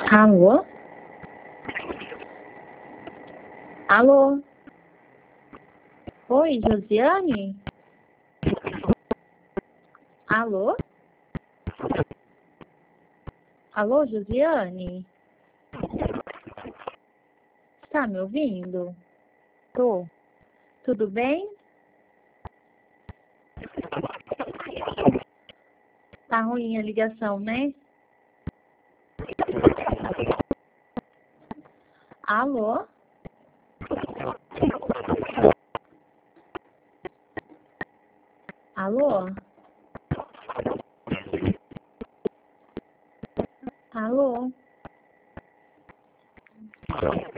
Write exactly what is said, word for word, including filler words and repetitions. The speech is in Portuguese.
Alô? Alô? Oi, Josiane? Alô? Alô, Josiane? Está me ouvindo? Tô. Tudo bem? Tá ruim a ligação, né? Alô? Alô?